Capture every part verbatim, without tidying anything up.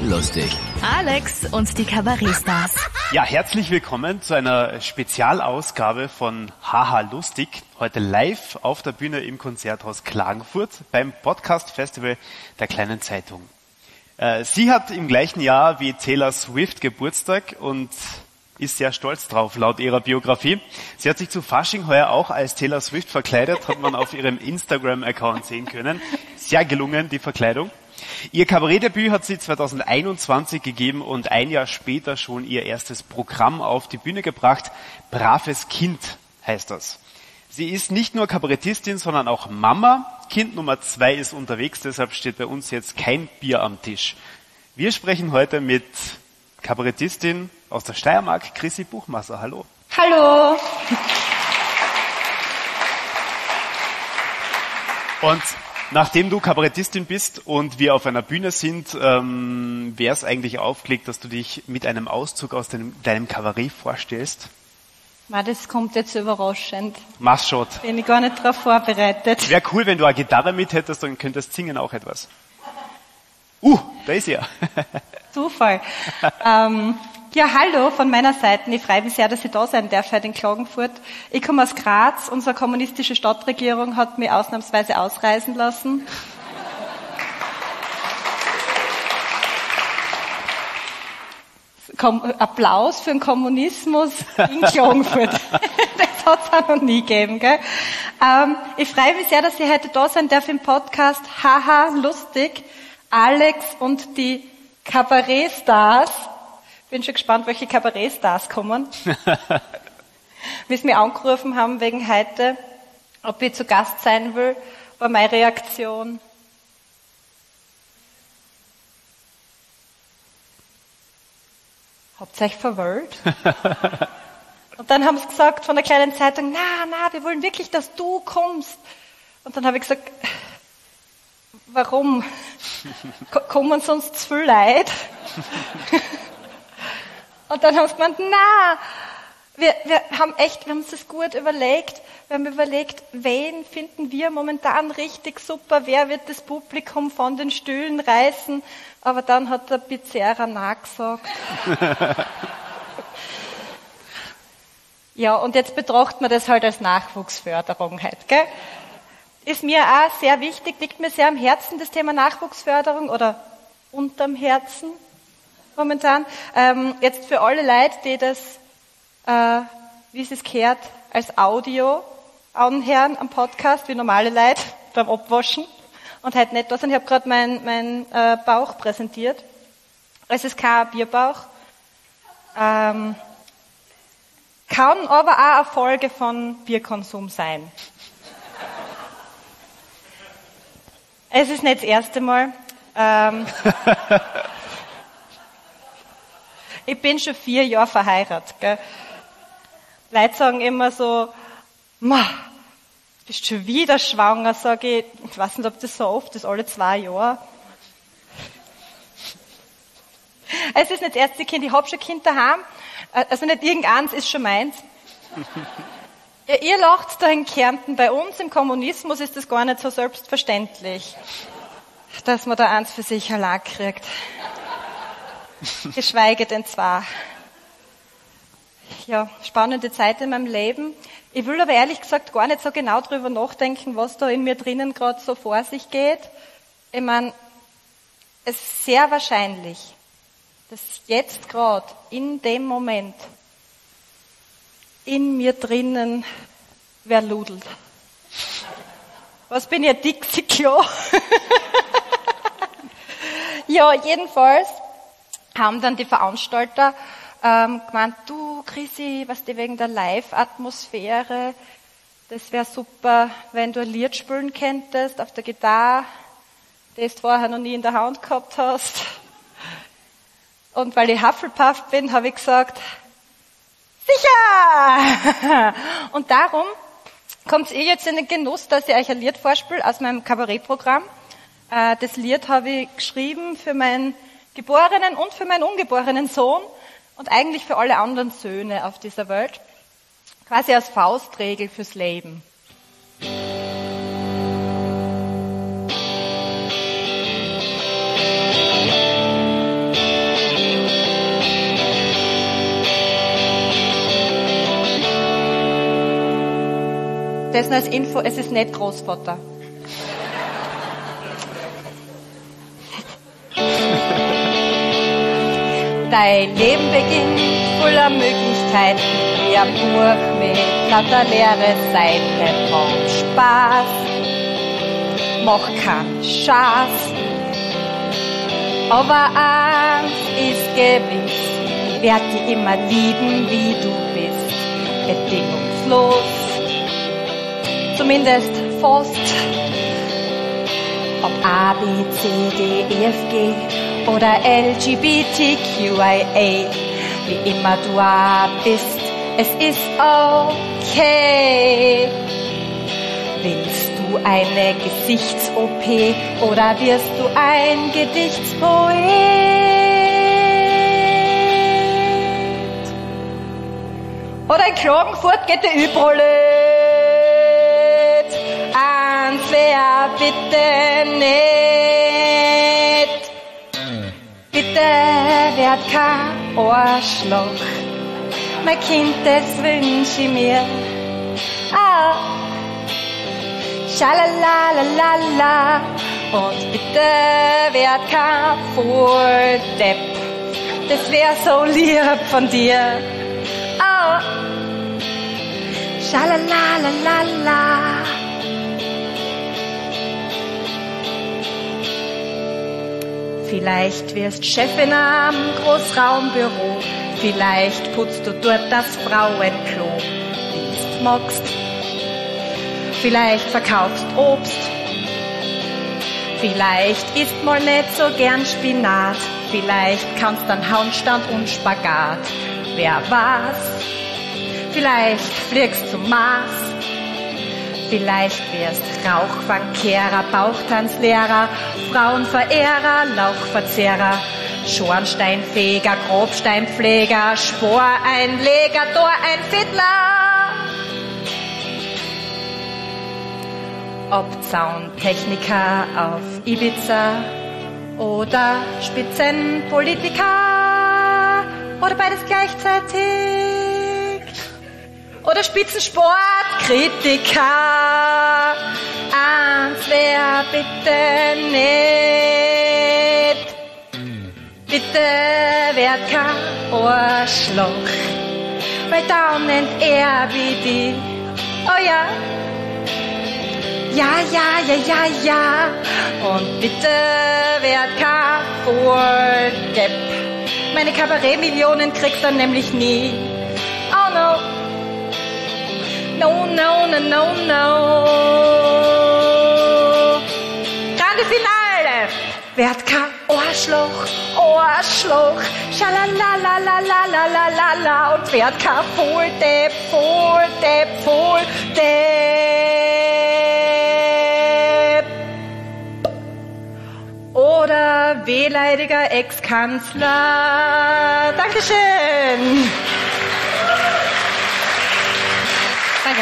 lustig. Alex und die Kabarettstars. Ja, herzlich willkommen zu einer Spezialausgabe von Haha Lustig. Heute live auf der Bühne im Konzerthaus Klagenfurt beim Podcast-Festival der Kleinen Zeitung. Äh, sie hat im gleichen Jahr wie Taylor Swift Geburtstag und ist sehr stolz drauf, laut ihrer Biografie. Sie hat sich zu Fasching heuer auch als Taylor Swift verkleidet, hat man auf ihrem Instagram-Account sehen können. Sehr gelungen, die Verkleidung. Ihr Kabarettdebüt hat sie zweitausendeinundzwanzig gegeben und ein Jahr später schon ihr erstes Programm auf die Bühne gebracht. Braves Kind heißt das. Sie ist nicht nur Kabarettistin, sondern auch Mama. Kind Nummer zwei ist unterwegs, deshalb steht bei uns jetzt kein Bier am Tisch. Wir sprechen heute mit Kabarettistin aus der Steiermark, Chrissy Buchmasser. Hallo. Hallo. Und nachdem du Kabarettistin bist und wir auf einer Bühne sind, ähm, wäre es eigentlich aufgelegt, dass du dich mit einem Auszug aus deinem, deinem Kabarett vorstellst? Na, das kommt jetzt überraschend. Mach's schon. Bin ich gar nicht darauf vorbereitet. Wäre cool, wenn du eine Gitarre mit hättest, dann könntest singen auch etwas. Uh, da ist er. Zufall. ähm, ja, hallo von meiner Seite. Ich freue mich sehr, dass ich da sein darf heute in Klagenfurt. Ich komme aus Graz. Unsere kommunistische Stadtregierung hat mich ausnahmsweise ausreisen lassen. Kom- Applaus für den Kommunismus in Klagenfurt. Das hat es auch noch nie gegeben, gell? Ähm, ich freue mich sehr, dass ich heute da sein darf im Podcast Haha Lustig. Alex und die Kabarettstars. Bin schon gespannt, welche Kabarettstars kommen. Wie sie mich angerufen haben wegen heute, ob ich zu Gast sein will, war meine Reaktion. Habt ihr euch verwöhlt? Und dann haben sie gesagt von der Kleinen Zeitung, na, na, wir wollen wirklich, dass du kommst. Und dann habe ich gesagt, warum? Kommen sonst zu viel Leute? Und dann haben sie gemeint, na, wir, wir haben echt, wir haben uns das gut überlegt. Wir haben überlegt, wen finden wir momentan richtig super? Wer wird das Publikum von den Stühlen reißen? Aber dann hat der Pizzeria nachgesagt. Ja, und jetzt betrachtet man das halt als Nachwuchsförderung halt, gell? Ist mir auch sehr wichtig, liegt mir sehr am Herzen, das Thema Nachwuchsförderung oder unterm Herzen momentan. Ähm, jetzt für alle Leute, die das, äh, wie es gehört, als Audio anhören am Podcast, wie normale Leute beim Abwaschen und heute nicht da sind. Ich habe gerade meinen mein, äh, Bauch präsentiert. Es ist kein Bierbauch. Ähm, kann aber auch eine Folge von Bierkonsum sein. Es ist nicht das erste Mal. Ähm, ich bin schon vier Jahre verheiratet. Gell? Leute sagen immer so, ma, bist schon wieder schwanger, sage ich. Ich weiß nicht, ob das so oft ist, alle zwei Jahre. Es ist nicht das erste Kind, ich habe schon ein Kind daheim. Also nicht irgendeins, ist schon meins. Ja, ihr lacht da in Kärnten. Bei uns im Kommunismus ist das gar nicht so selbstverständlich, dass man da eins für sich allein kriegt. Geschweige denn zwar. Ja, spannende Zeit in meinem Leben. Ich will aber ehrlich gesagt gar nicht so genau drüber nachdenken, was da in mir drinnen gerade so vor sich geht. Ich meine, es ist sehr wahrscheinlich, dass jetzt gerade in dem Moment in mir drinnen wer ludelt. Was bin ich, ein Dixie-Klo? Ja, jedenfalls haben dann die Veranstalter ähm, gemeint, du Chrissy, was die wegen der Live-Atmosphäre, das wäre super, wenn du ein Lied spielen könntest auf der Gitarre, das du vorher noch nie in der Hand gehabt hast. Und weil ich Hufflepuff bin, habe ich gesagt, sicher! Und darum kommt ihr jetzt in den Genuss, dass ich euch ein Lied vorspiele aus meinem Kabarettprogramm. Das Lied habe ich geschrieben für meinen geborenen und für meinen ungeborenen Sohn und eigentlich für alle anderen Söhne auf dieser Welt. Quasi als Faustregel fürs Leben. das nur als Info, es ist nicht Großvater. Dein Leben beginnt voller Möglichkeiten, wie ein Buch mit lauter leere Seiten. Mach Spaß, mach keinen Schatz. Aber eins ist gewiss, werd dich immer lieben, wie du bist. Bedingungslos, zumindest fast. Ob A, B, C, D, E, F, G oder L, G, B, T, Q, I, A, wie immer du auch bist, es ist okay. Willst du eine Gesichts-O P oder wirst du ein Gedichtspoet? Oder in Klagenfurt geht der Übrollet. Eins wär bitte nicht. Bitte werd kein Arschloch. Mein Kind, das wünsch ich mir. Ah. Schalalalala. Und bitte werd kein Volldepp. Das wär so lieb von dir. Oh. Schalalalala. Vielleicht wirst Chefin am Großraumbüro. Vielleicht putzt du dort das Frauenklo, wie's magst. Vielleicht verkaufst Obst. Vielleicht isst mal nicht so gern Spinat. Vielleicht kannst dann Handstand und Spagat. Wer weiß? Vielleicht fliegst zum Mars. Vielleicht wirst Rauchfangkehrer, Bauchtanzlehrer, Frauenverehrer, Lauchverzehrer, Schornsteinfeger, Grobsteinpfleger, Sporeinleger, Toreinfiddler. Ob Zauntechniker auf Ibiza oder Spitzenpolitiker oder beides gleichzeitig. Oder Spitzensportkritiker. Eins wär bitte nicht. Bitte werd kein Arschloch. Weil dann nennt er wie die. Oh ja. Ja, ja, ja, ja, ja. Und bitte werd kein Volldepp. Meine Kabarettmillionen kriegst du nämlich nie. Oh no. No, no, no, no, no. Grande Finale. Werd kein Arschloch, Arschloch. Schalalalalalalalala. Und werd kein Volldepp, Volldepp, Volldepp. Oder wehleidiger Ex-Kanzler. Dankeschön. Danke.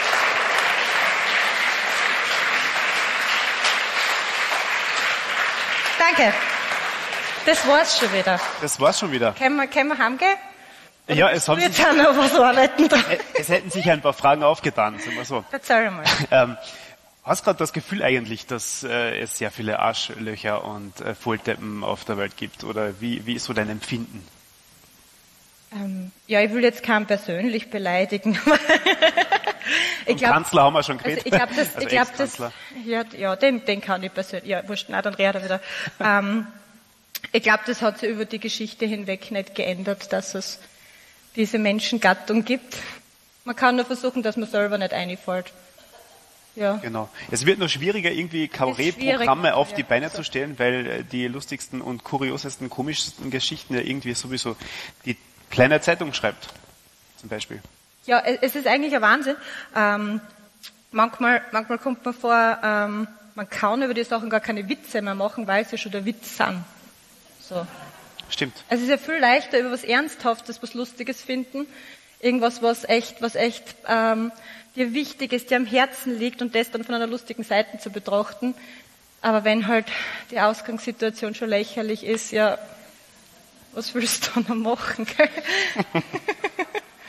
Danke. Das war's schon wieder. Das war's schon wieder. Können wir, können wir heimgehen? Oder ja, es haben sich, da noch was arbeiten dran? es hätten sich ein paar Fragen aufgetan, sagen wir so. Erzähl mal. Ähm, hast gerade das Gefühl eigentlich, dass äh, es sehr viele Arschlöcher und äh, Volldeppen auf der Welt gibt? Oder wie, wie ist so dein Empfinden? Ähm, ja, ich will jetzt keinen persönlich beleidigen. ich glaub, Kanzler haben wir schon geredet. Also ich glaube, das, also ich glaub, das ja, ja, den, den kann ich persönlich, ja, wurscht, na, dann rede wieder. ähm, ich glaube, das hat sich über die Geschichte hinweg nicht geändert, dass es diese Menschengattung gibt. Man kann nur versuchen, dass man selber nicht einfällt. Ja. Genau. Es wird noch schwieriger, irgendwie Kabarettprogramme auf die Beine zu stellen, weil die lustigsten und kuriosesten, komischsten Geschichten ja irgendwie sowieso die kleine Zeitung schreibt, zum Beispiel. Ja, es ist eigentlich ein Wahnsinn. Ähm, manchmal, manchmal kommt man vor, ähm, man kann über die Sachen gar keine Witze mehr machen, weil sie schon der Witz sind. So. Stimmt. Also es ist ja viel leichter, über was Ernsthaftes, was Lustiges finden, irgendwas, was echt, was echt ähm, dir wichtig ist, dir am Herzen liegt und das dann von einer lustigen Seite zu betrachten. Aber wenn halt die Ausgangssituation schon lächerlich ist, ja, was willst du noch machen? Gell?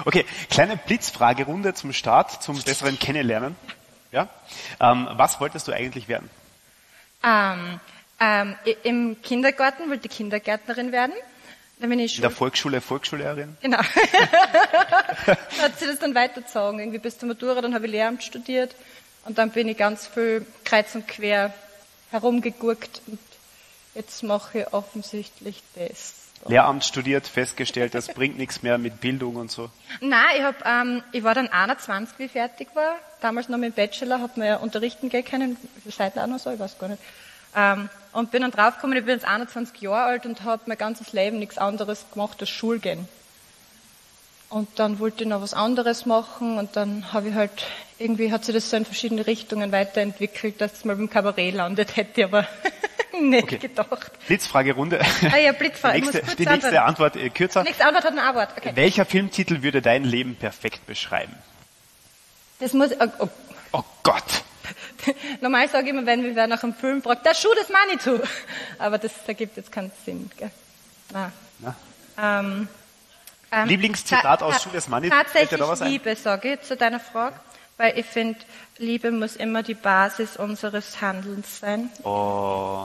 Okay, kleine Blitzfragerunde zum Start, zum besseren Kennenlernen. Ja? Ähm, was wolltest du eigentlich werden? Ähm, ähm, im Kindergarten wollte ich Kindergärtnerin werden. Dann bin ich In der Volksschule Volksschullehrerin? Genau. Dann hat sie das dann weitergezogen, irgendwie bis zur Matura, dann habe ich Lehramt studiert und dann bin ich ganz viel kreuz und quer herumgegurkt und jetzt mache ich offensichtlich das. Lehramt studiert, festgestellt, das bringt nichts mehr mit Bildung und so. Nein, ich, hab, ähm, ich war dann einundzwanzig, wie ich fertig war. Damals noch mit dem Bachelor, hat man ja unterrichten gehen können, wie viel Zeit auch noch so, ich weiß gar nicht. Ähm, und bin dann draufgekommen, ich bin jetzt einundzwanzig Jahre alt und habe mein ganzes Leben nichts anderes gemacht als Schule gehen. Und dann wollte ich noch was anderes machen und dann habe ich halt, irgendwie hat sich das so in verschiedene Richtungen weiterentwickelt, dass es mal beim Kabarett landet, hätte ich aber nicht okay. gedacht. Blitzfragerunde. Ah ja, Blitzfrage. Die nächste, die nächste Antwort äh, kürzer. Die nächste Antwort hat eine Antwort, okay. Welcher Filmtitel würde dein Leben perfekt beschreiben? Das muss, oh, oh. Oh Gott. Normal sage ich immer, wenn wir nach einem Film fragt, der Schuh des Manitou. Aber das ergibt jetzt keinen Sinn, gell? Nein. Na? Ähm, ähm, Lieblingszitat ta- aus ta- Schuh des Manitou? Fällt dir da was ein? Tatsächlich Liebe, sage ich zu deiner Frage. Weil ich finde, Liebe muss immer die Basis unseres Handelns sein. Oh.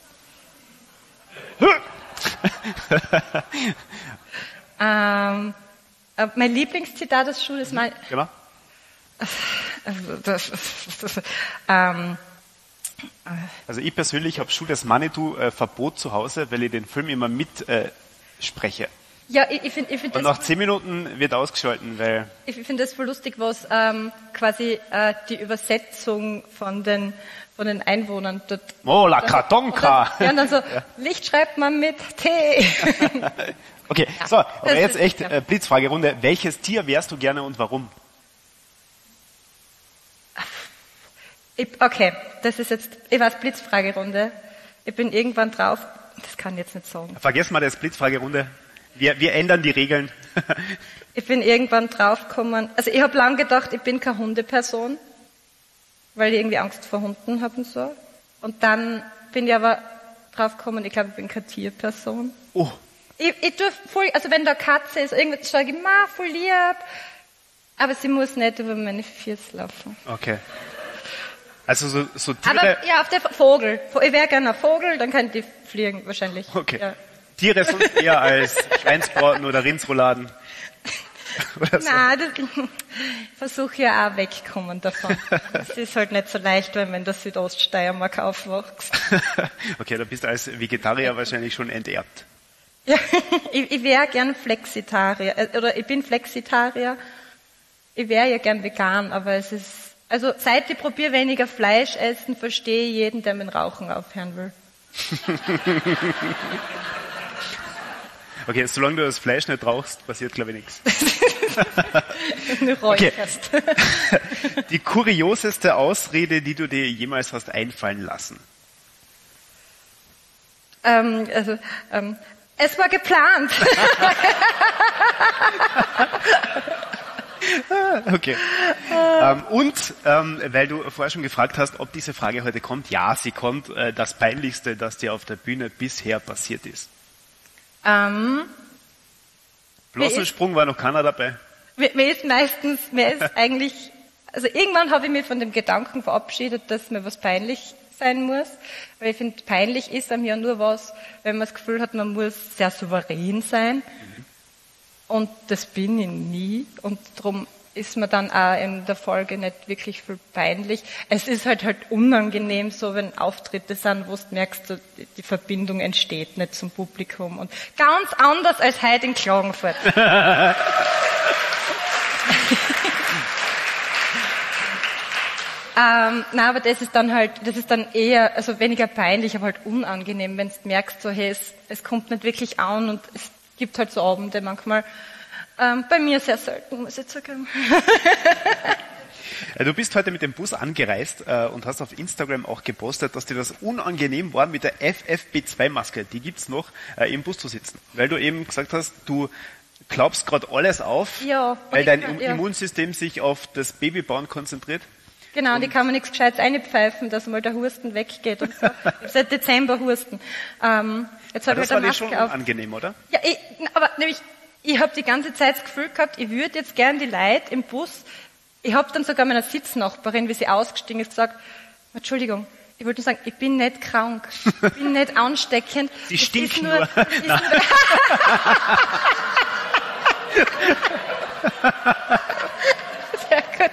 ähm, äh, mein Lieblingszitat aus Schuh des Manitou. Genau. ähm, Also ich persönlich habe Schuh des Manitou äh, Verbot zu Hause, weil ich den Film immer mit äh, spreche. Ja, ich, ich finde ich find Und das, nach zehn Minuten wird ausgeschalten, weil... ich find das voll lustig, was ähm, quasi äh, die Übersetzung von den, von den Einwohnern dort... Oh, la Kartonka! Ja, und dann so, ja. Licht schreibt man mit T. Okay, Ja, so, aber das jetzt ist- echt ja. äh, Blitzfragerunde. Welches Tier wärst du gerne und warum? Ich, okay, das ist jetzt, ich weiß, Blitzfragerunde. Ich bin irgendwann drauf, das kann ich jetzt nicht sagen. Vergessen wir das Blitzfragerunde. Wir, wir ändern die Regeln. Ich bin irgendwann draufgekommen, also ich habe lang gedacht, ich bin keine Hundeperson, weil ich irgendwie Angst vor Hunden habe und so. Und dann bin ich aber draufgekommen, ich glaube, ich bin keine Tierperson. Oh, Ich, ich tue voll, also wenn da eine Katze ist, irgendwie sage ich, ma, voll lieb, aber sie muss nicht über meine Füße laufen. okay. Also so, so Tiere... Aber ja, auf der Vogel. Ich wäre gerne ein Vogel, dann kann ich fliegen wahrscheinlich. Okay. Ja. Tiere sonst eher als Schweinsbraten oder Rindsrouladen. Oder so. Nein, das ich versuche ja auch wegkommen davon. Es ist halt nicht so leicht, wenn man in der Südoststeiermark aufwächst. Okay, da bist du als Vegetarier wahrscheinlich schon enterbt. Ja, ich, ich wäre gern Flexitarier, äh, oder ich bin Flexitarier. Ich wäre ja gern vegan, aber es ist, also seit ich probiere weniger Fleisch essen, verstehe ich jeden, der mit dem Rauchen aufhören will. Okay, solange du das Fleisch nicht rauchst, passiert glaube ich nichts. Du räucherst. Die kurioseste Ausrede, die du dir jemals hast einfallen lassen. Ähm, also, ähm, es war geplant. Okay. Ähm, und, ähm, weil du vorher schon gefragt hast, ob diese Frage heute kommt, ja, sie kommt, äh, das Peinlichste, das dir auf der Bühne bisher passiert ist. ähm, Blossensprung war noch keiner dabei. mir, mir ist meistens, mir ist eigentlich, also irgendwann habe ich mich von dem Gedanken verabschiedet, dass mir was peinlich sein muss, weil ich finde, peinlich ist einem ja nur was, wenn man das Gefühl hat, man muss sehr souverän sein. Mhm. Und das bin ich nie. Und darum ist mir dann auch in der Folge nicht wirklich viel peinlich. Es ist halt halt unangenehm, so wenn Auftritte sind, wo du merkst, die Verbindung entsteht nicht zum Publikum. Und ganz anders als heute in Klagenfurt. Ähm, na, aber das ist dann halt, das ist dann eher, also weniger peinlich, aber halt unangenehm, wenn du merkst, so, hey, es, es kommt nicht wirklich an und es gibt halt so Abende manchmal, ähm, bei mir sehr selten, muss ich sagen. Du bist heute mit dem Bus angereist äh, und hast auf Instagram auch gepostet, dass dir das unangenehm war, mit der F F P zwei Maske, die gibt's noch, äh, im Bus zu sitzen. Weil du eben gesagt hast, du glaubst gerade alles auf, Ja, weil und dein ich- Im- ja. Immunsystem sich auf das Babybauen konzentriert. Genau, und ich kann mir nichts Gescheites einpfeifen, dass mal der Husten weggeht und so. Ich hab seit Dezember Husten. Ähm, jetzt Ja, habe ich das halt war eine dir schon Maske auf. unangenehm, oder? Ja, ich, aber nämlich, ich habe die ganze Zeit das Gefühl gehabt, ich würde jetzt gern die Leute im Bus, ich habe dann sogar meiner Sitznachbarin, wie sie ausgestiegen ist, gesagt, Entschuldigung, ich wollte nur sagen, ich bin nicht krank, ich bin nicht ansteckend. Sie stinkt nur. nur. nur Sehr gut.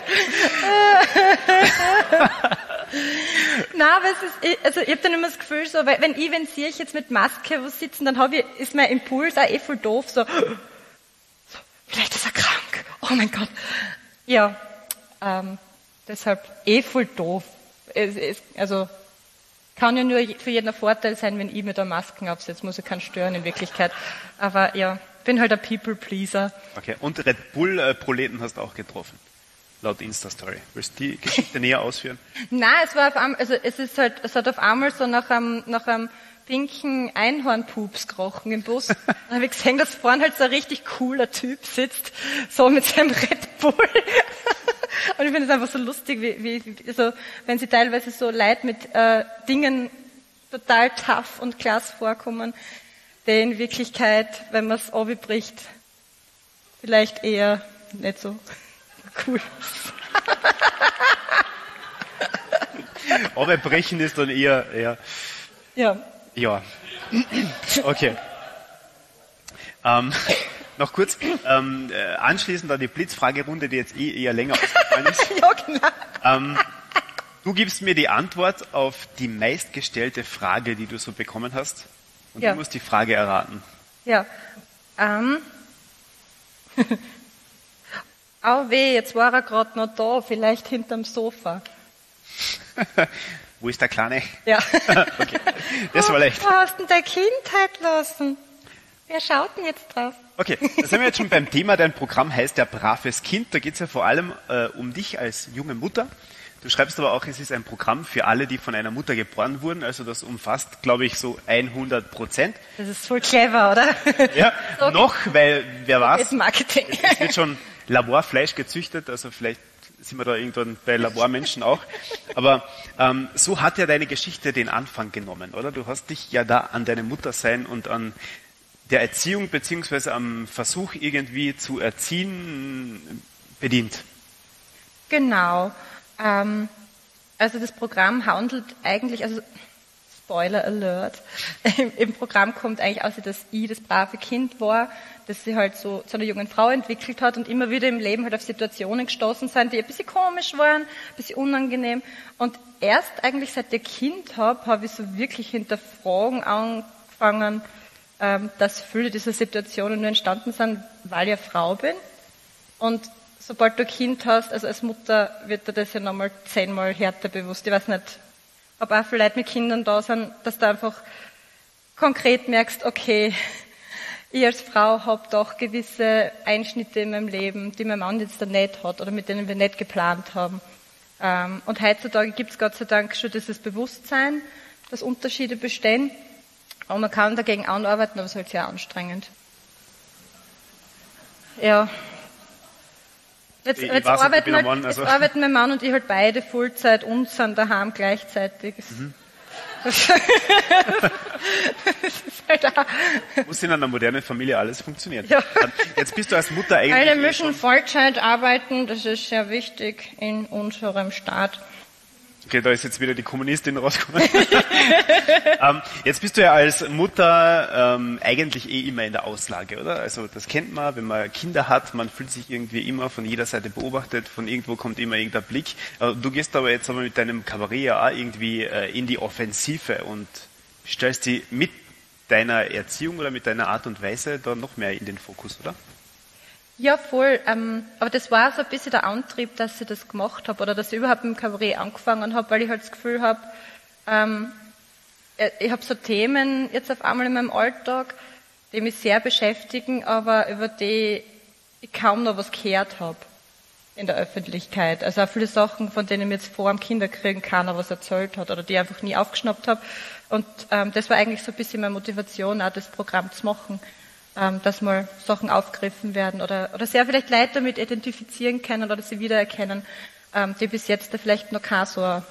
Nein, aber es ist, also ich habe dann immer das Gefühl, so, weil wenn ich, wenn Sie ich jetzt mit Maske wo sitzen, dann habe ich, ist mein Impuls auch eh voll doof, so, so vielleicht ist er krank, oh mein Gott. Ja, ähm, deshalb eh voll doof. Es, es, also kann ja nur für jeden ein Vorteil sein, wenn ich mit der Masken aufsetze, muss ich keinen stören in Wirklichkeit. Aber ja, bin halt ein People-Pleaser. Okay, und Red Bull-Proleten hast du auch getroffen, laut Insta-Story. Willst du die Geschichte näher ausführen? Nein, es war auf einmal, also es ist halt, es hat auf einmal so nach einem, nach einem pinken Einhornpups gerochen im Bus. Dann habe ich gesehen, dass vorne halt so ein richtig cooler Typ sitzt, so mit seinem Red Bull. Und ich finde es einfach so lustig, wie, wie, also, wenn sie teilweise so Leute mit äh, Dingen total tough und klasse vorkommen, die in Wirklichkeit, wenn man es abbricht, vielleicht eher nicht so cool ist. Abbrechen ist dann eher, eher Ja. Ja. Okay. Ähm, noch kurz, ähm, äh, anschließend an die Blitzfragerunde, die jetzt eh eher länger ausgefallen ist. Ja, genau. Ähm, du gibst mir die Antwort auf die meistgestellte Frage, die du so bekommen hast. Und Ja. du musst die Frage erraten. Ja. Ähm. Au weh, jetzt war er gerade noch da, vielleicht hinterm Sofa. Wo ist der Kleine? Ja. Okay, das war leicht. Wo hast denn deine Kindheit lassen? Wer schaut denn jetzt drauf? Okay, da sind wir jetzt schon beim Thema. Dein Programm heißt ja Braves Kind. Da geht es ja vor allem äh, um dich als junge Mutter. Du schreibst aber auch, es ist ein Programm für alle, die von einer Mutter geboren wurden. Also das umfasst, glaube ich, so hundert Prozent. Das ist voll clever, oder? Ja, So noch, weil wer weiß, Ist Marketing. es wird schon Laborfleisch gezüchtet, also vielleicht sind wir da irgendwann bei Labormenschen auch. Aber ähm, so hat ja deine Geschichte den Anfang genommen, oder? Du hast dich ja da an deine Mutter sein und an der Erziehung beziehungsweise am Versuch irgendwie zu erziehen bedient. Genau. Ähm, also das Programm handelt eigentlich, also Spoiler Alert, im, im Programm kommt eigentlich aus, dass ich das brave Kind war, das sie halt so zu einer jungen Frau entwickelt hat und immer wieder im Leben halt auf Situationen gestoßen sind, die ein bisschen komisch waren, ein bisschen unangenehm. Und erst eigentlich seit ich Kind habe, habe ich so wirklich hinterfragen angefangen, ähm, dass viele dieser Situationen nur entstanden sind, weil ich eine Frau bin. Und sobald du ein Kind hast, also als Mutter wird dir das ja nochmal zehnmal härter bewusst. Ich weiß nicht, ob auch viele Leute mit Kindern da sind, dass du einfach konkret merkst, okay, ich als Frau habe doch gewisse Einschnitte in meinem Leben, die mein Mann jetzt da nicht hat oder mit denen wir nicht geplant haben. Und heutzutage gibt es Gott sei Dank schon dieses Bewusstsein, dass Unterschiede bestehen. Und man kann dagegen anarbeiten, aber es ist halt sehr anstrengend. Ja. Jetzt, Ich- ich jetzt, weiß nicht, ich arbeiten, bin ein halt, Mann, also- jetzt arbeiten mein Mann und ich halt beide Fullzeit und sind daheim gleichzeitig. Mhm. Das, das ist halt auch, Muss in einer modernen Familie alles funktionieren. Ja. Jetzt bist du als Mutter eigentlich... alle eh müssen schon- Vollzeit arbeiten, das ist sehr wichtig in unserem Staat. Okay, da ist jetzt wieder die Kommunistin rausgekommen. ähm, jetzt bist du ja als Mutter ähm, eigentlich eh immer in der Auslage, oder? Also das kennt man, wenn man Kinder hat, man fühlt sich irgendwie immer von jeder Seite beobachtet, von irgendwo kommt immer irgendein Blick. Äh, du gehst aber jetzt aber mit deinem Kabarett ja auch irgendwie äh, in die Offensive und stellst die mit deiner Erziehung oder mit deiner Art und Weise da noch mehr in den Fokus, oder? Ja, voll. Ähm, aber das war so ein bisschen der Antrieb, dass ich das gemacht habe oder dass ich überhaupt mit dem Kabarett angefangen habe, weil ich halt das Gefühl habe, ähm, ich habe so Themen jetzt auf einmal in meinem Alltag, die mich sehr beschäftigen, aber über die ich kaum noch was gehört habe in der Öffentlichkeit. Also auch viele Sachen, von denen mir jetzt vor dem Kinderkriegen keiner was erzählt hat oder die ich einfach nie aufgeschnappt habe. Und ähm, das war eigentlich so ein bisschen meine Motivation, auch das Programm zu machen. Dass mal Sachen aufgegriffen werden oder, oder sehr vielleicht Leute damit identifizieren können oder sie wiedererkennen, die bis jetzt da vielleicht noch keine so eine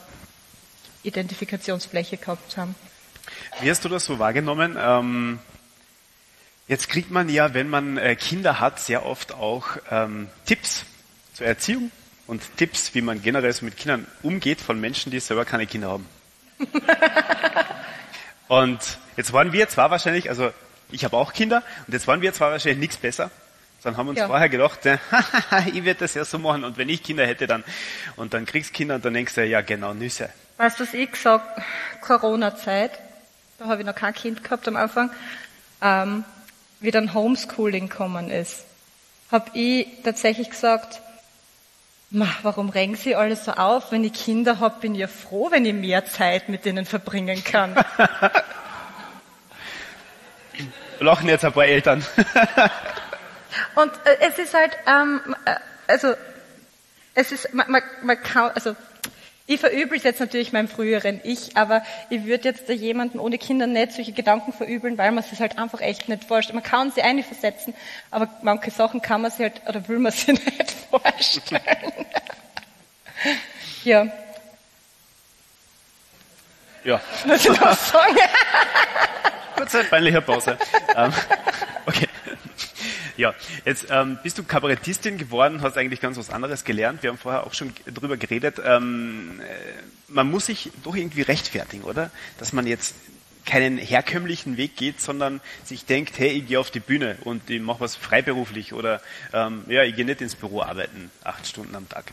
Identifikationsfläche gehabt haben. Wie hast du das so wahrgenommen? Ähm, Jetzt kriegt man ja, wenn man äh, Kinder hat, sehr oft auch ähm, Tipps zur Erziehung und Tipps, wie man generell so mit Kindern umgeht von Menschen, die selber keine Kinder haben. Und jetzt waren wir zwar wahrscheinlich, also ich habe auch Kinder, und jetzt waren wir zwar wahrscheinlich nichts besser, sondern haben uns ja. vorher gedacht, äh, ich werde das ja so machen, und wenn ich Kinder hätte, dann, und dann kriegst du Kinder und dann denkst du, ja genau, Nüsse. Weißt du, was ich gesagt, Corona-Zeit, da habe ich noch kein Kind gehabt am Anfang, ähm, wie dann Homeschooling gekommen ist, habe ich tatsächlich gesagt, Ma, warum regen Sie alles so auf? Wenn ich Kinder habe, bin ich ja froh, wenn ich mehr Zeit mit denen verbringen kann. Lachen jetzt ein paar Eltern. Und äh, es ist halt, ähm, äh, also, es ist, man, man, man kann, also, ich verübel es jetzt natürlich meinem früheren Ich, aber ich würde jetzt jemanden ohne Kinder nicht solche Gedanken verübeln, weil man sich halt einfach echt nicht vorstellt. Man kann sie einversetzen, aber manche Sachen kann man sich halt, oder will man sich nicht vorstellen. Ja. Ja. Was muss ich noch sagen? Kurze, peinliche Pause. ähm, okay. Ja, jetzt ähm, bist du Kabarettistin geworden, hast eigentlich ganz was anderes gelernt. Wir haben vorher auch schon drüber geredet. Ähm, äh, man muss sich doch irgendwie rechtfertigen, oder? Dass man jetzt keinen herkömmlichen Weg geht, sondern sich denkt, hey, ich gehe auf die Bühne und ich mache was freiberuflich, oder ähm, ja, ich gehe nicht ins Büro arbeiten, acht Stunden am Tag.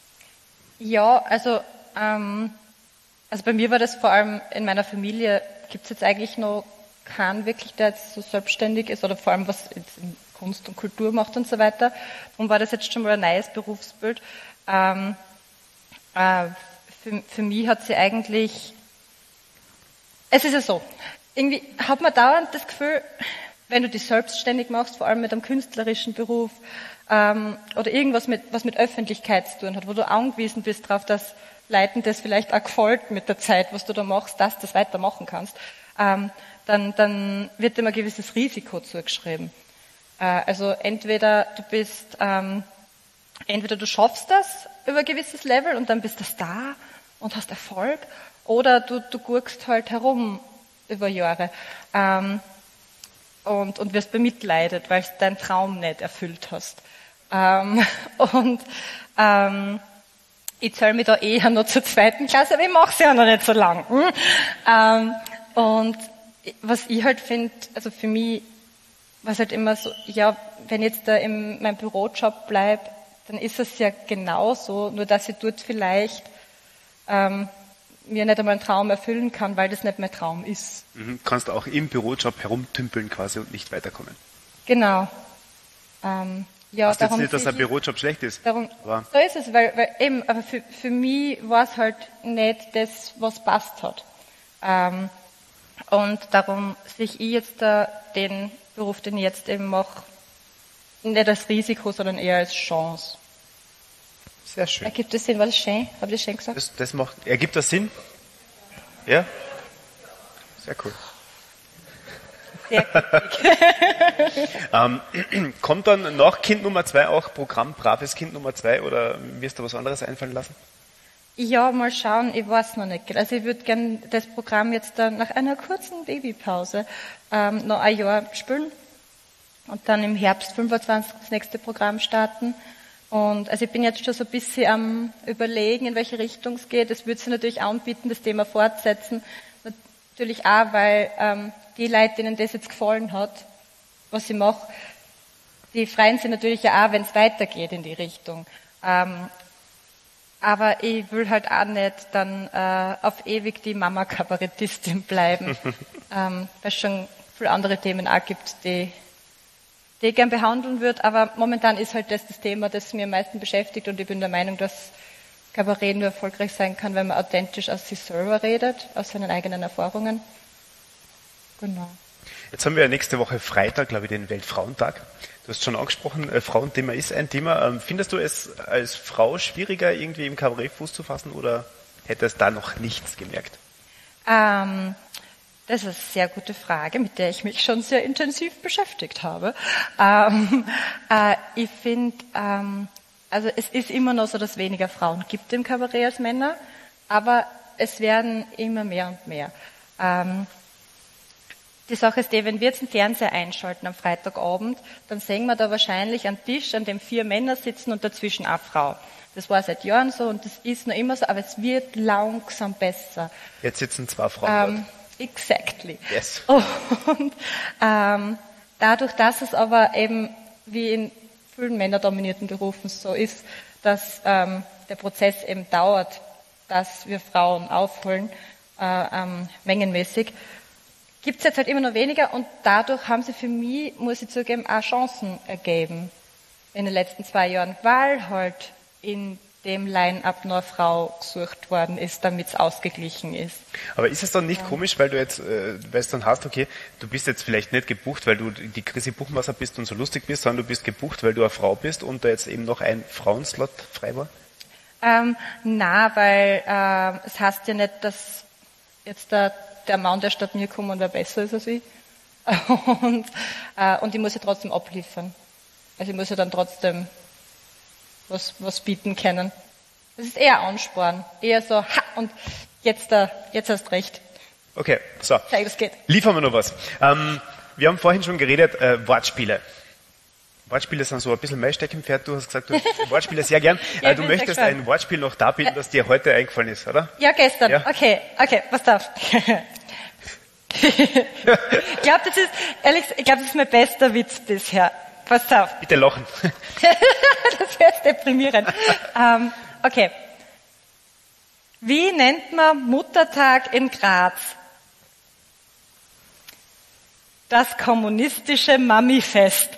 Ja, also, ähm, also bei mir war das vor allem in meiner Familie, gibt es jetzt eigentlich noch keinen wirklich, der jetzt so selbstständig ist, oder vor allem was jetzt in Kunst und Kultur macht und so weiter. Darum war das jetzt schon mal ein neues Berufsbild. Ähm, äh, für, für mich hat sie eigentlich, es ist ja so, irgendwie hat man dauernd das Gefühl, wenn du dich selbstständig machst, vor allem mit einem künstlerischen Beruf, ähm, oder irgendwas mit, was mit Öffentlichkeit zu tun hat, wo du angewiesen bist darauf, dass Leuten das vielleicht auch gefällt mit der Zeit, was du da machst, dass du das weitermachen kannst, ähm, dann, dann wird dem ein gewisses Risiko zugeschrieben. Also entweder du bist, ähm, entweder du schaffst das über ein gewisses Level und dann bist du Star und hast Erfolg, oder du, du gurkst halt herum über Jahre ähm, und, und wirst bemitleidet, weil du deinen Traum nicht erfüllt hast. Ähm, und ähm, ich zähle mich da eher noch zur zweiten Klasse, aber ich mache es ja noch nicht so lang. Hm? Ähm, und was ich halt finde, also für mich, was halt immer so, ja, wenn ich jetzt da in meinem Bürojob bleibe, dann ist es ja genauso, nur dass ich dort vielleicht ähm, mir nicht einmal einen Traum erfüllen kann, weil das nicht mein Traum ist. Mhm. Kannst auch im Bürojob herumtümpeln quasi und nicht weiterkommen. Genau. Ähm, ja, heißt darum jetzt nicht, dass ein Bürojob schlecht ist. Darum, so ist es, weil, weil eben, aber für, für mich war es halt nicht das, was passt hat. Ähm, und darum sehe ich jetzt da den Beruf, den ich jetzt eben mache, nicht als Risiko, sondern eher als Chance. Sehr schön. Ergibt das Sinn? War das schön? Habe ich das schön gesagt? Das, das macht, ergibt das Sinn? Ja? Sehr cool. Sehr gut. ähm, kommt dann nach Kind Nummer zwei auch Programm Braves Kind Nummer zwei, oder wirst du was anderes einfallen lassen? Ja, mal schauen, ich weiß noch nicht. Also ich würde gerne das Programm jetzt dann nach einer kurzen Babypause ähm, noch ein Jahr spielen und dann im Herbst fünfundzwanzig das nächste Programm starten. Und also ich bin jetzt schon so ein bisschen am Überlegen, in welche Richtung es geht. Es würde sich natürlich anbieten, das Thema fortsetzen. Natürlich auch, weil ähm, die Leute, denen das jetzt gefallen hat, was ich mache, die freuen sich natürlich ja auch, wenn es weitergeht in die Richtung. Ähm, Aber ich will halt auch nicht dann äh, auf ewig die Mama-Kabarettistin bleiben, ähm, weil es schon viele andere Themen auch gibt, die, die ich gern behandeln würde. Aber momentan ist halt das das Thema, das mich am meisten beschäftigt, und ich bin der Meinung, dass Kabarett nur erfolgreich sein kann, wenn man authentisch aus sich selber redet, aus seinen eigenen Erfahrungen. Genau. Jetzt haben wir ja nächste Woche Freitag, glaube ich, den Weltfrauentag. Du hast schon angesprochen, äh, Frauenthema ist ein Thema. Ähm, findest du es als Frau schwieriger, irgendwie im Kabarett Fuß zu fassen, oder hättest da noch nichts gemerkt? Ähm, das ist eine sehr gute Frage, mit der ich mich schon sehr intensiv beschäftigt habe. Ähm, äh, ich finde, ähm, also es ist immer noch so, dass es weniger Frauen gibt im Kabarett als Männer, aber es werden immer mehr und mehr. Ähm, Die Sache ist die, wenn wir jetzt den Fernseher einschalten am Freitagabend, dann sehen wir da wahrscheinlich einen Tisch, an dem vier Männer sitzen und dazwischen eine Frau. Das war seit Jahren so und das ist noch immer so, aber es wird langsam besser. Jetzt sitzen zwei Frauen Ähm, exactly. Yes. Und ähm, dadurch, dass es aber eben wie in vielen männerdominierten Berufen so ist, dass ähm, der Prozess eben dauert, dass wir Frauen aufholen, äh, ähm, mengenmäßig, gibt es jetzt halt immer noch weniger und dadurch haben sie für mich, muss ich zugeben, auch Chancen ergeben in den letzten zwei Jahren, weil halt in dem Line-Up nur eine Frau gesucht worden ist, damit es ausgeglichen ist. Aber ist es dann nicht ja. komisch, weil du jetzt, äh, weil es dann hast, okay, du bist jetzt vielleicht nicht gebucht, weil du die Chrissy Buchmasser bist und so lustig bist, sondern du bist gebucht, weil du eine Frau bist und da jetzt eben noch ein Frauenslot frei war? Ähm, na, weil äh, es heißt ja nicht, dass jetzt der, der Mann, der statt mir kommt und der besser ist als ich. Und, äh, und ich muss ja trotzdem abliefern. Also ich muss ja dann trotzdem was, was bieten können. Das ist eher Ansporn. Eher so, ha, und jetzt, äh, jetzt hast recht. Okay, so. Zeig, das geht. Liefern wir noch was. Ähm, wir haben vorhin schon geredet, äh, Wortspiele. Wortspiele sind so ein bisschen mein Steckenpferd. Du hast gesagt, du hast Wortspiele sehr gern. Ja, äh, du möchtest ein Wortspiel noch darbieten, das dir heute eingefallen ist, oder? Ja, gestern. Ja. Okay, okay, pass auf. Ich glaube, das ist, ehrlich, ich glaube, das ist mein bester Witz bisher. Pass auf. Bitte lachen. Das wäre jetzt deprimierend. ähm, okay. Wie nennt man Muttertag in Graz? Das kommunistische Mami-Fest.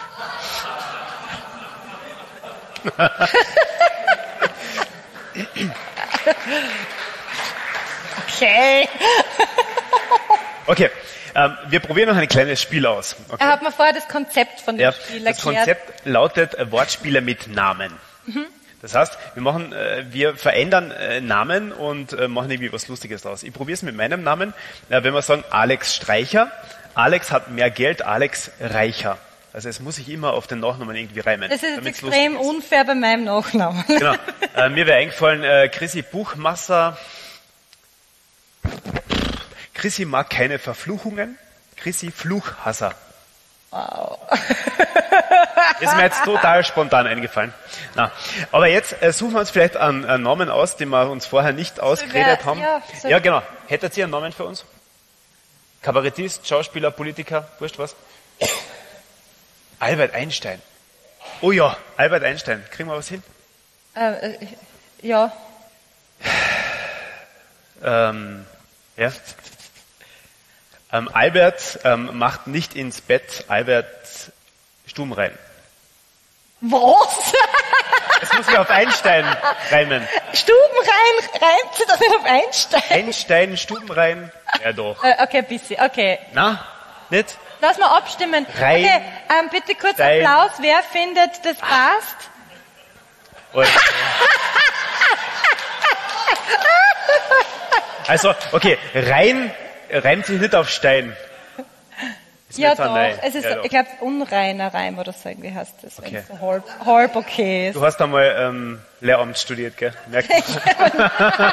Okay. Okay, ähm, wir probieren noch ein kleines Spiel aus. Okay? Er hat mir vorher das Konzept von dem ja, Spiel das erklärt. Konzept lautet äh, Wortspiele mit Namen. Mhm. Das heißt, wir machen, äh, wir verändern äh, Namen und äh, machen irgendwie was Lustiges draus. Ich probiere es mit meinem Namen. Äh, wenn wir sagen Alex Streicher, Alex hat mehr Geld, Alex Reicher. Also es muss sich immer auf den Nachnamen irgendwie reimen. Das ist jetzt extrem ist. unfair bei meinem Nachnamen. Genau. Äh, mir wäre eingefallen, äh, Chrissy Buchmasser. Chrissy mag keine Verfluchungen. Chrissy Fluchhasser. Wow. Ist mir jetzt total spontan eingefallen. Na, aber jetzt äh, suchen wir uns vielleicht einen, einen Namen aus, den wir uns vorher nicht ausgeredet haben. Ja, so ja, genau. Hättet ihr einen Namen für uns? Kabarettist, Schauspieler, Politiker, wurscht was? Albert Einstein. Oh ja, Albert Einstein. Kriegen wir was hin? Äh, äh, ja. Ähm, ja. Ähm, Albert ähm, macht nicht ins Bett, Albert Stubenrein. Was? Es muss sich auf Einstein reimen. Stubenrein reimt sich doch nicht auf Einstein. Einstein, Stubenrein, ja doch. Äh, okay, ein bisschen, okay. Na, nicht? Lass mal abstimmen. Rein, okay, ähm, bitte kurz Stein. Applaus. Wer findet, das passt? Und, also, okay, rein reimt sich nicht auf Stein. Ist Ja nicht so, doch, nein. es ist, Ja, doch. ich glaube, unreiner Reim oder so irgendwie heißt das, wenn Okay. es so halb, halb okay ist. Du hast einmal ähm, Lehramt studiert, gell? Merkt man.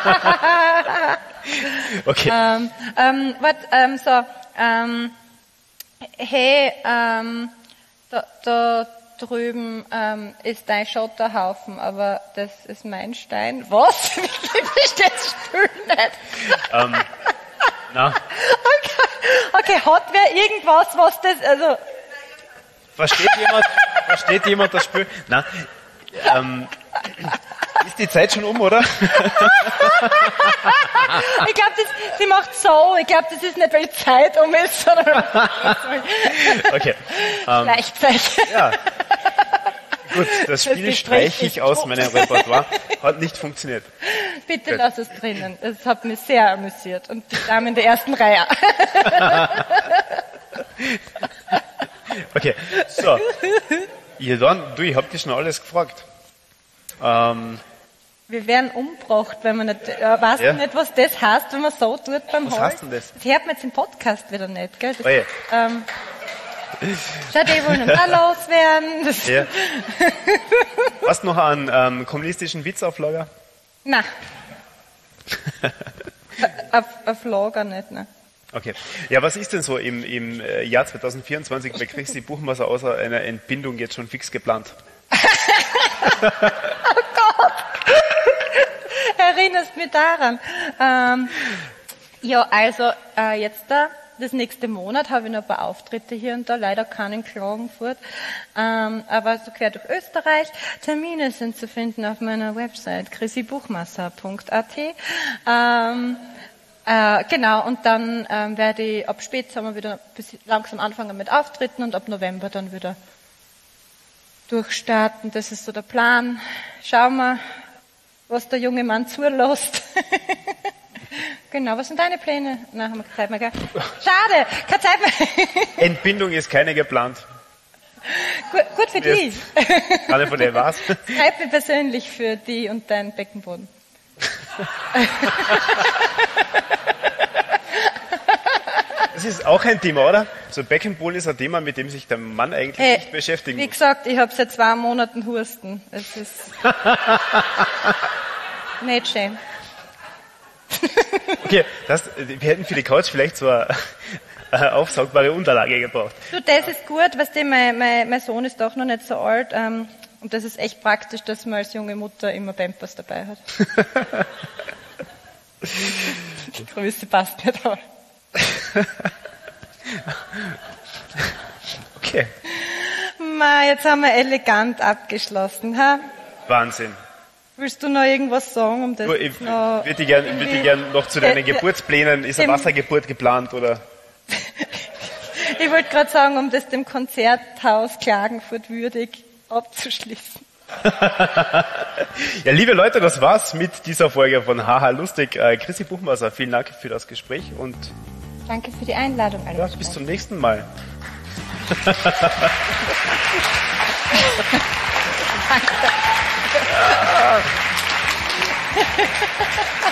Okay. ähm, ähm, wat, ähm, so, ähm, hey, ähm, da, da drüben ähm, ist dein Schotterhaufen, aber das ist mein Stein. Was? Ich verstehe das Spiel nicht. ähm, na, Okay, okay, hat wer irgendwas, was das, also, versteht jemand, versteht jemand das Spiel? Na, ähm, ist die Zeit schon um, oder? ich glaube, sie macht so, ich glaube, das ist nicht, weil die Zeit um ist, sondern Okay. Ähm, gleichzeitig. ja. Gut, das Spiel Gespräch streiche ich ist aus tot. meinem Repertoire. Hat nicht funktioniert. Bitte Gut. lass es drinnen. Es hat mich sehr amüsiert. Und die Damen in der ersten Reihe. Okay, so. Ihr dann, du, ich hab dich schon alles gefragt. Ähm, Wir werden umgebracht, wenn man nicht, äh, weißt Ja. du nicht, was das heißt, wenn man so tut beim Was Holz? heißt denn das? Das hört man jetzt im Podcast wieder nicht, gell? Das, Oje. ähm, schau, die wollen da loswerden. Das, ja. Hast du noch einen ähm, kommunistischen Witz auf Lager? Nein. auf, auf Lager nicht, ne? Okay. Ja, was ist denn so im, im Jahr zwanzig vierundzwanzig bei Chrissy Buchmasser außer einer Entbindung jetzt schon fix geplant? Oh Gott! Erinnerst mich daran. Ähm, ja, also äh, jetzt da, das nächste Monat habe ich noch ein paar Auftritte hier und da, leider keinen in Klagenfurt, ähm, aber so quer durch Österreich. Termine sind zu finden auf meiner Website chrissy buchmasser punkt a t. Ähm, Äh, genau, und dann ähm, werde ich ab Spätsommer wieder bis langsam anfangen mit Auftritten und ab November dann wieder durchstarten. Das ist so der Plan. Schauen wir, was der junge Mann zulässt. Genau, was sind deine Pläne? Nein, haben wir keine Zeit mehr, gell? Schade, keine Zeit mehr. Entbindung ist keine geplant. Gut, gut für die. Alle von der was? Schreib mir persönlich für die und deinen Beckenboden. Das ist auch ein Thema, oder? So Beckenboden ist ein Thema, mit dem sich der Mann eigentlich hey, nicht beschäftigen Wie muss. gesagt, ich habe seit zwei Monaten Husten. Es ist nicht schön. Okay, das, wir hätten für die Couch vielleicht so eine, eine aufsaugbare Unterlage gebraucht. Du, das ist gut, weißt du, mein, mein, mein Sohn ist doch noch nicht so alt. Ähm, und das ist echt praktisch, dass man als junge Mutter immer Pampers dabei hat. Die Größe passt nicht an. Okay. Ma, jetzt haben wir elegant abgeschlossen, ha? Wahnsinn. Willst du noch irgendwas sagen, um das Nur, ich noch würde gern, würd gern noch zu deinen Der- Geburtsplänen, ist eine dem- Wassergeburt geplant oder? Ich wollte gerade sagen, um das dem Konzerthaus Klagenfurt würdig abzuschließen. Ja, liebe Leute, das war's mit dieser Folge von Haha Lustig. Äh, Chrissy Buchmasser, vielen Dank für das Gespräch und Danke für die Einladung, ja, Alex. bis zum nächsten Mal.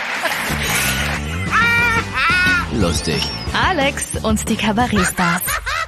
Lustig. Alex und die Kabarettstars.